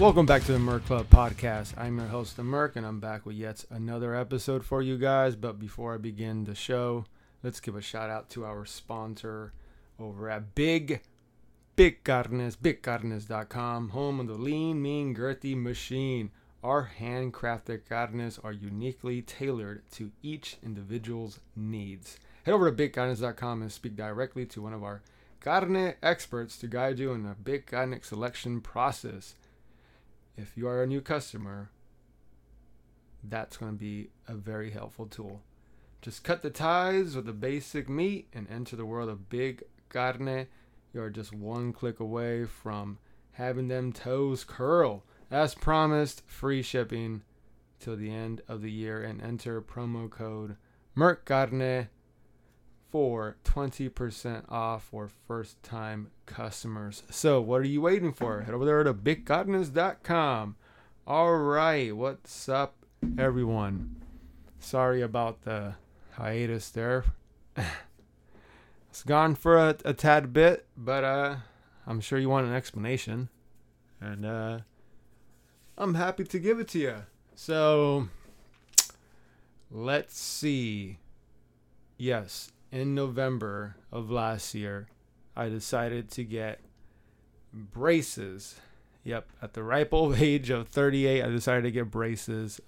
Welcome back to the Merc Club podcast. I'm your host, the Merc, and I'm back with yet another episode for you guys. But before I begin the show, let's give a shout out to our sponsor over at Big Carnes, BigCarnes.com, home of the lean, mean, girthy machine. Our handcrafted carnes are uniquely tailored to each individual's needs. Head over to BigCarnes.com and speak directly to one of our carne experts to guide you in the big carne selection process. If you are a new customer, that's going to be a very helpful tool. Just cut the ties with the basic meat and enter the world of big carne. You are just one click away from having them toes curl. As promised, free shipping till the end of the year, and enter promo code MERCCARNE for 20% off for first-time customers. So what are you waiting for? Head over there to BigCarnes.com. All right, what's up, everyone? Sorry about the hiatus there. It's gone for a tad bit, but I'm sure you want an explanation, and I'm happy to give it to you. So let's see. Yes. In November of last year, I decided to get braces. Yep, at the ripe old age of 38, I decided to get braces.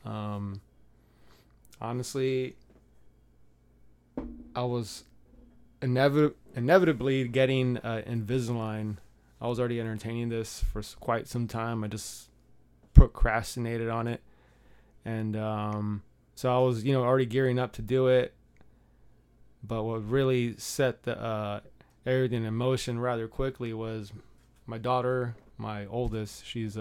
Honestly, I was inevitably getting Invisalign. I was already entertaining this for quite some time. I just procrastinated on it. And so I was, already gearing up to do it. But what really set the everything in motion rather quickly was my daughter, my oldest. She's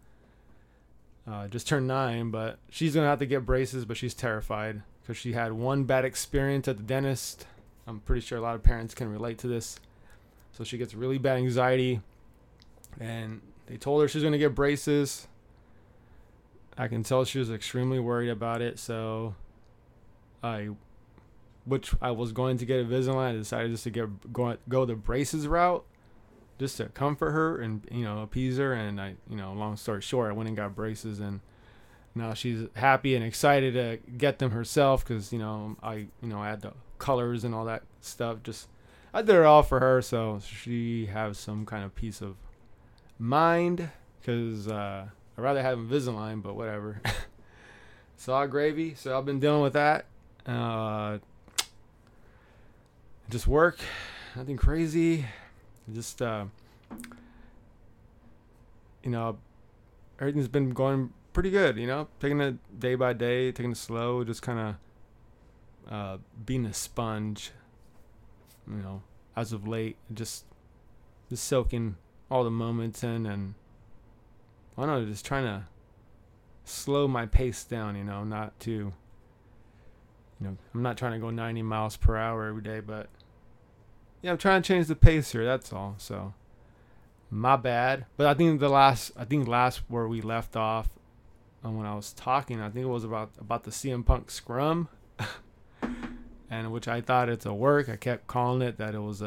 just turned 9, but she's gonna have to get braces. But she's terrified because she had one bad experience at the dentist. I'm pretty sure a lot of parents can relate to this. So she gets really bad anxiety, and they told her she's gonna get braces. I can tell she was extremely worried about it. So which I was going to get Invisalign, I decided just to go the braces route, just to comfort her and appease her. And I long story short, I went and got braces, and now she's happy and excited to get them herself because I had the colors and all that stuff. Just I did it all for her, so she has some kind of peace of mind because I'd rather have Invisalign, but whatever. It's all gravy. So I've been dealing with that. Just work, nothing crazy. Just everything's been going pretty good. Taking it day by day, taking it slow, just kind of being a sponge. As of late, just soaking all the moments in, and I don't know, just trying to slow my pace down. Not to. I'm not trying to go 90 miles per hour every day, but I'm trying to change the pace here. That's all. So, my bad. But I think last where we left off, when I was talking, I think it was about the CM Punk scrum, and which I thought it's a work. I kept calling it that it was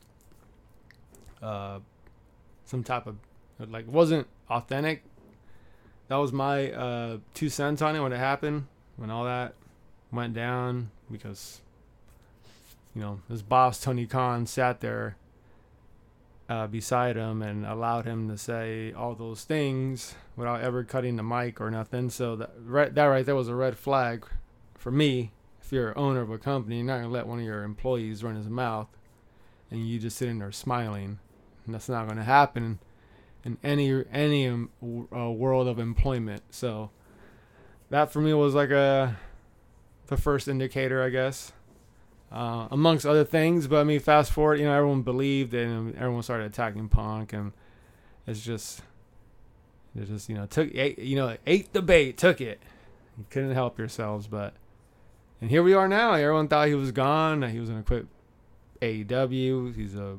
some type of it wasn't authentic. That was my 2 cents on it when it happened, when all that went down, because his boss Tony Khan sat there beside him and allowed him to say all those things without ever cutting the mic or nothing. So that right there was a red flag for me. If you're an owner of a company, you're not gonna let one of your employees run his mouth and you just sitting there smiling, and that's not gonna happen in any world of employment. So that for me was like the first indicator, I guess, amongst other things. But I mean, fast forward, everyone believed, and everyone started attacking Punk, and it just took ate the bait, took it. You couldn't help yourselves, and here we are now. Everyone thought he was gone, that he was gonna quit AEW. He's a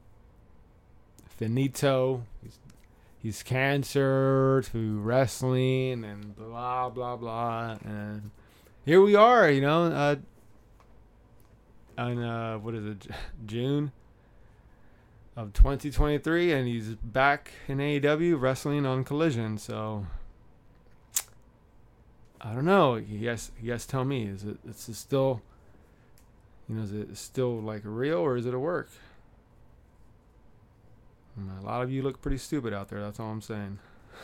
finito. He's cancer to wrestling and blah blah blah, and here we are, on what is it, June? of 2023, and he's back in AEW wrestling on Collision. So I don't know. You guys tell me. Is it still, is it still like real, or is it a work? A lot of you look pretty stupid out there. That's all I'm saying.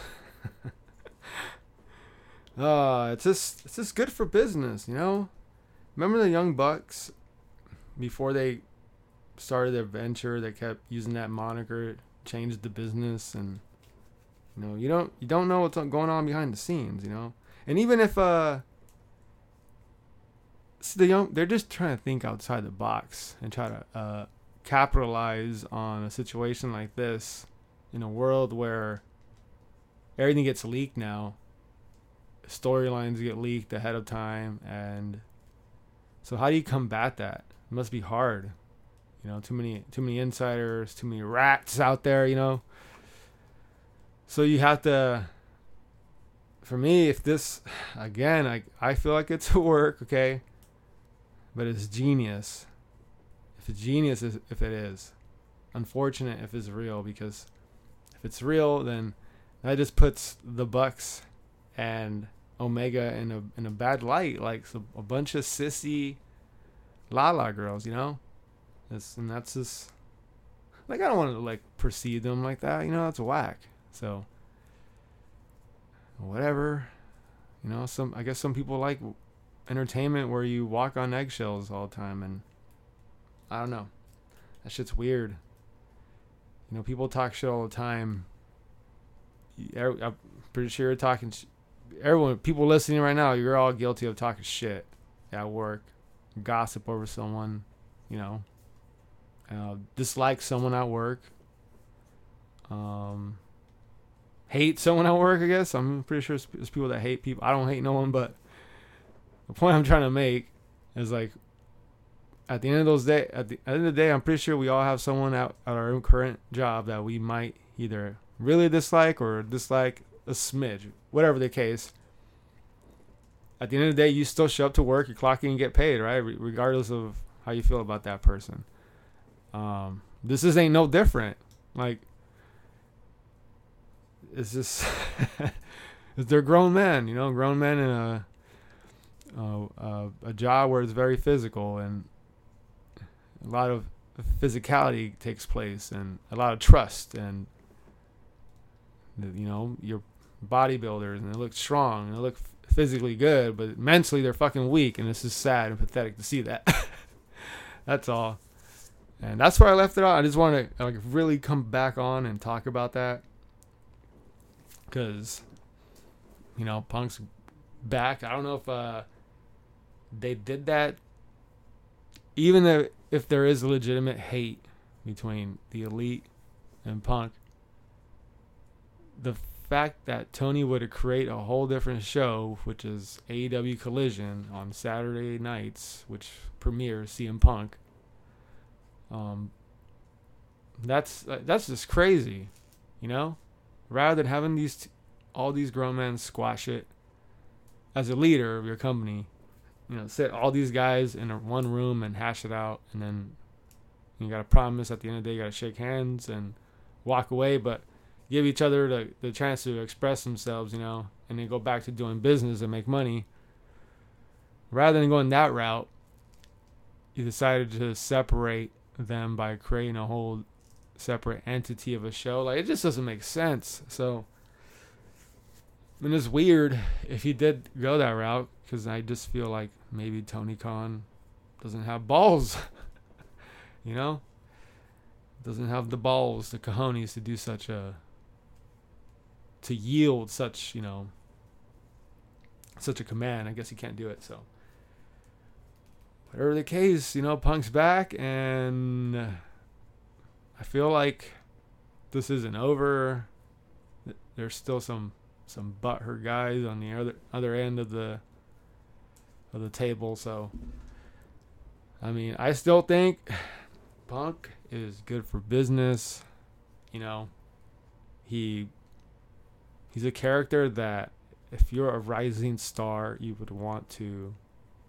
It's just good for business, Remember the Young Bucks before they started their venture? They kept using that moniker, changed the business, and you don't know what's going on behind the scenes, And even if they're just trying to think outside the box and try to capitalize on a situation like this in a world where everything gets leaked now. Storylines get leaked ahead of time, and so how do you combat that? It must be hard. Too many insiders, too many rats out there, So you have to, for me, if this, again, I feel like it's a work, okay? But it's genius. If it's genius, if it is. Unfortunate if it's real, because if it's real, then that just puts the Bucks and Omega in a bad light, like a bunch of sissy la girls, and that's just like, I don't want to like perceive them like that, that's whack. So whatever, I guess some people like entertainment where you walk on eggshells all the time, and I don't know, that shit's weird. People talk shit all the time. I'm pretty sure you're talking. Everyone, people listening right now, you're all guilty of talking shit at work, gossip over someone, dislike someone at work, hate someone at work. I guess I'm pretty sure there's people that hate people. I don't hate no one, but the point I'm trying to make is, like, at the end of the day, I'm pretty sure we all have someone at our current job that we might either really dislike or dislike a smidge, whatever the case. At the end of the day, you still show up to work, you clock in and get paid, right? Regardless of how you feel about that person. This ain't no different. Like, it's just they're grown men, grown men in a job where it's very physical, and a lot of physicality takes place, and a lot of trust, and you're bodybuilders, and they look strong, and they look physically good, but mentally they're fucking weak, and this is sad and pathetic to see that. That's all. And that's where I left it on. I just want to really come back on and talk about that, because Punk's back. I don't know if they did that, even if there is legitimate hate between the Elite and Punk. The fact that Tony would create a whole different show, which is AEW Collision on Saturday nights, which premieres CM Punk, that's just crazy, Rather than having all these grown men squash it, as a leader of your company, sit all these guys in one room and hash it out, and then you got to promise at the end of the day you got to shake hands and walk away, but give each other the chance to express themselves, and then go back to doing business and make money. Rather than going that route, you decided to separate them by creating a whole separate entity of a show. Like, it just doesn't make sense. So, it's weird if he did go that route, because I just feel like maybe Tony Khan doesn't have balls, doesn't have the balls, the cojones to do to yield such a command. I guess he can't do it. So whatever the case, Punk's back, and I feel like this isn't over. There's still some butthurt guys on the other end of the table. So I still think Punk is good for business. He's a character that, if you're a rising star, you would want to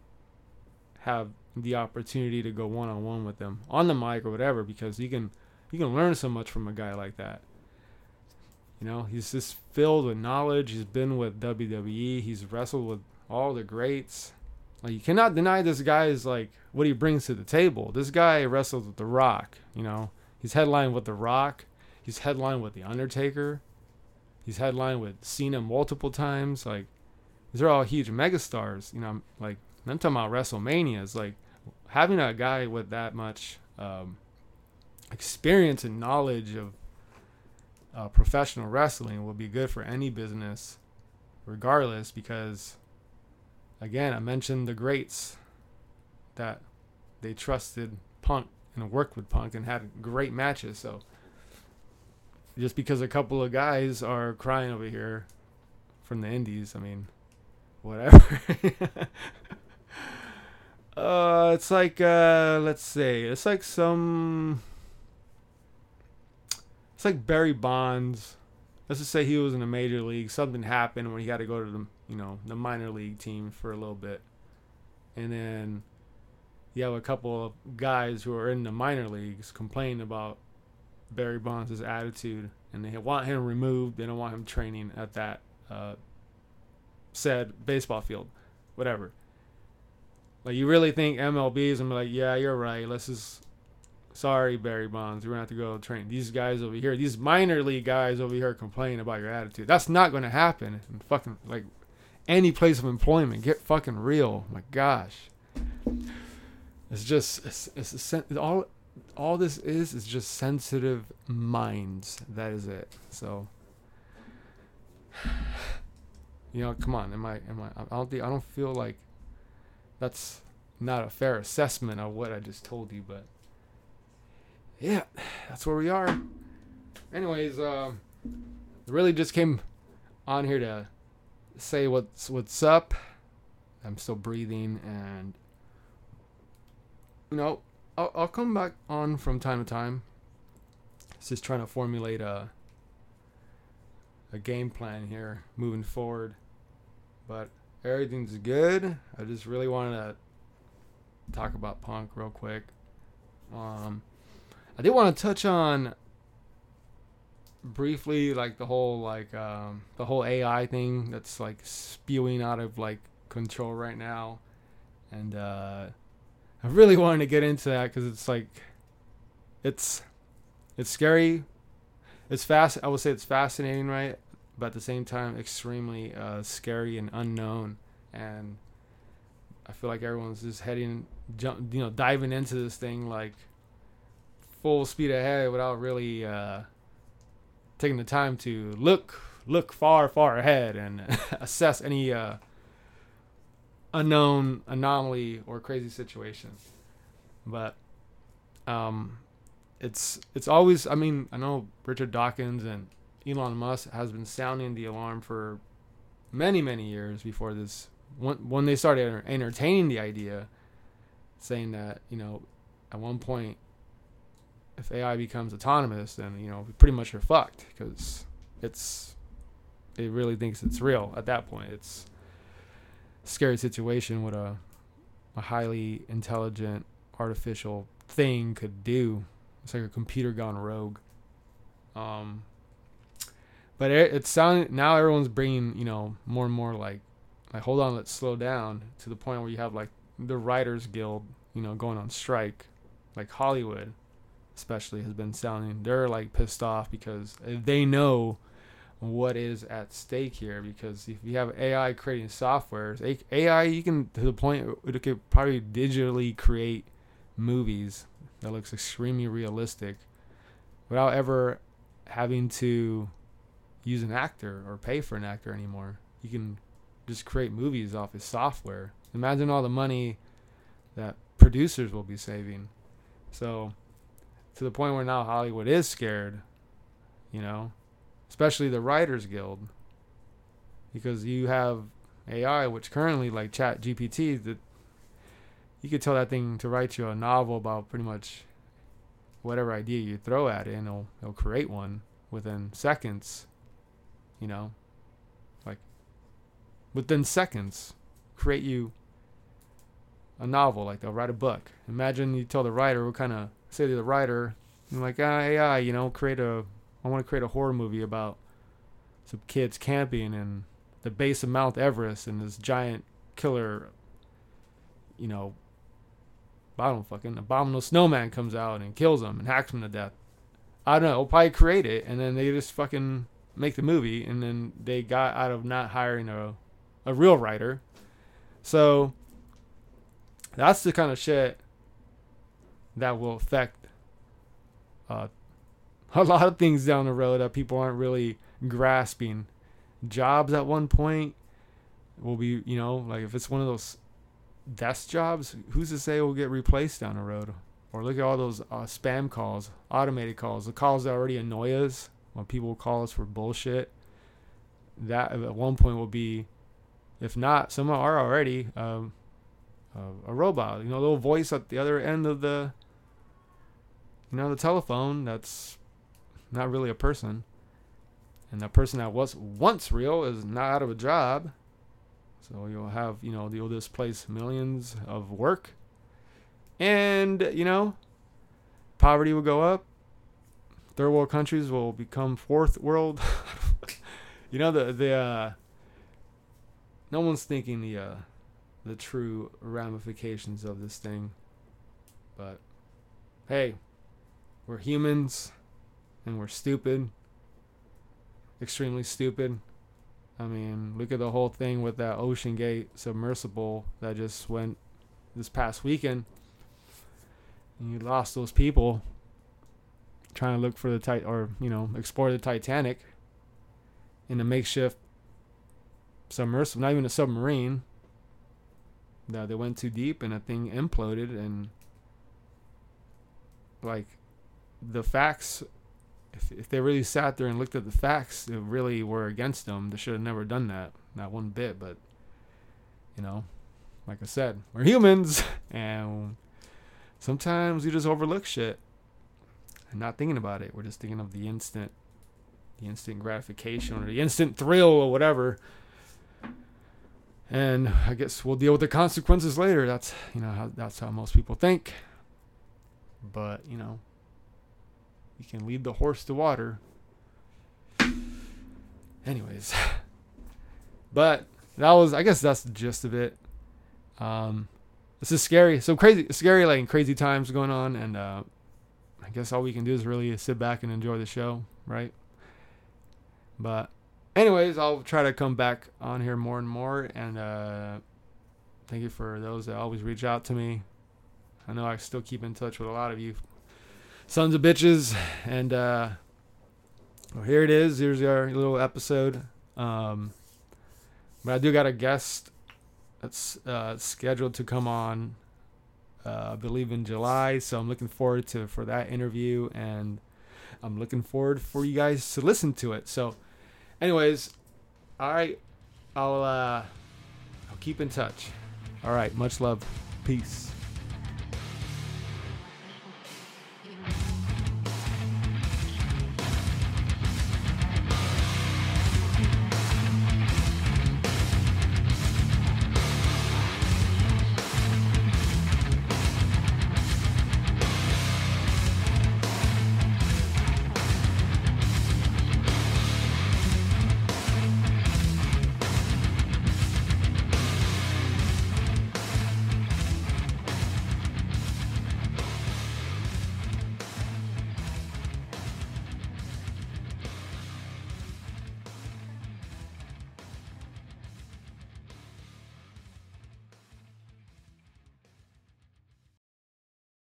have the opportunity to go one-on-one with him on the mic or whatever, because you can You can learn so much from a guy like that. You know, he's just filled with knowledge. He's been with WWE. He's wrestled with all the greats. Like, you cannot deny this guy is like what he brings to the table. This guy wrestled with The Rock. You know, he's headlined with The Rock. He's headlined with The Undertaker. He's headlined with Cena multiple times. Like, these are all huge megastars. You know, like, I'm talking about WrestleMania. It's like having a guy with that much experience and knowledge of professional wrestling will be good for any business, regardless, because, again, I mentioned the greats that they trusted Punk and worked with Punk and had great matches. So just because a couple of guys are crying over here from the indies, I mean, whatever. It's like, let's say, it's like Barry Bonds. Let's just say he was in the major league. Something happened where he had to go to the minor league team for a little bit. And then you have a couple of guys who are in the minor leagues complaining about Barry Bonds' attitude, and they want him removed. They don't want him training at that said baseball field, whatever. Like, you really think MLB is going to be like, yeah, you're right. Sorry, Barry Bonds, we're going to have to go train these guys over here. These minor league guys over here complaining about your attitude. That's not going to happen in fucking, like, any place of employment. Get fucking real. My gosh. It's just, all this is just sensitive minds. That is it. So, you know, come on. I don't feel like that's not a fair assessment of what I just told you, but yeah, that's where we are. Anyways, really just came on here to say what's up. I'm still breathing, and you know, I'll come back on from time to time. It's just trying to formulate a game plan here moving forward, but everything's good. I just really wanted to talk about Punk real quick. I did want to touch on briefly, like, the whole AI thing that's like spewing out of like control right now, and I really wanted to get into that because it's like it's scary. It's fast. I would say it's fascinating, right? But at the same time, extremely scary and unknown. And I feel like everyone's just diving into this thing like full speed ahead without really taking the time to look far ahead and assess any unknown anomaly or crazy situation. But it's always, I mean, I know Richard Dawkins and Elon Musk has been sounding the alarm for many years before this. When they started entertaining the idea, saying that, you know, at one point, if AI becomes autonomous, then, you know, pretty much you're fucked, because it really thinks it's real at that point. It's a scary situation what a highly intelligent artificial thing could do. It's like a computer gone rogue. But it's sounding, now everyone's bringing, you know, more and more like hold on, let's slow down, to the point where you have like the Writers Guild, you know, going on strike. Like Hollywood especially has been sounding, they're like pissed off because they know what is at stake here. Because if you have AI creating softwares, AI, you can, to the point it could probably digitally create movies that looks extremely realistic without ever having to use an actor or pay for an actor anymore. You can just create movies off his software. Imagine all the money that producers will be saving. So, to the point where now Hollywood is scared, you know, especially the Writers Guild, because you have AI, which currently, like ChatGPT, that you could tell that thing to write you a novel about pretty much whatever idea you throw at it, and it'll create one within seconds, you know, like within seconds, create you a novel. Like, they'll write a book. Imagine you tell the writer what kind of, say to the writer, And like AI, I want to create a horror movie about some kids camping in the base of Mount Everest, and this giant killer, I don't fucking abominable snowman comes out and kills them and hacks them to death. I don't know. We'll probably create it, and then they just fucking make the movie, and then they got out of not hiring a real writer. So that's the kind of shit that will affect a lot of things down the road that people aren't really grasping. Jobs at one point will be, like if it's one of those desk jobs, who's to say will get replaced down the road? Or look at all those spam calls, automated calls, the calls that already annoy us when people call us for bullshit. That at one point will be, if not, some are already a robot. A little voice at the other end of the telephone that's not really a person. And that person that was once real is not out of a job. So you'll have, you'll displace millions of work. And, poverty will go up. Third world countries will become fourth world. No one's thinking the true ramifications of this thing. But, hey, we're humans and we're stupid. Extremely stupid. I mean, look at the whole thing with that Ocean Gate submersible that just went this past weekend. And you lost those people trying to look for explore the Titanic in a makeshift submersible, not even a submarine. That they went too deep and the thing imploded, and like the facts. If they really sat there and looked at the facts, that really were against them. They should have never done that. Not one bit. But, like I said, we're humans. And sometimes we just overlook shit. And not thinking about it. We're just thinking of the instant gratification or the instant thrill or whatever. And I guess we'll deal with the consequences later. That's, that's how most people think. But, you can lead the horse to water. Anyways. But I guess that's the gist of it. This is scary. So scary, like crazy times going on. And I guess all we can do is really sit back and enjoy the show, right? But anyways, I'll try to come back on here more and more. And thank you for those that always reach out to me. I know I still keep in touch with a lot of you sons of bitches. And well, here it is. Here's our little episode. But I do got a guest that's scheduled to come on, I believe in July. So I'm looking forward for that interview, and I'm looking forward for you guys to listen to it. So anyways, all right, I'll keep in touch. All right, much love. Peace.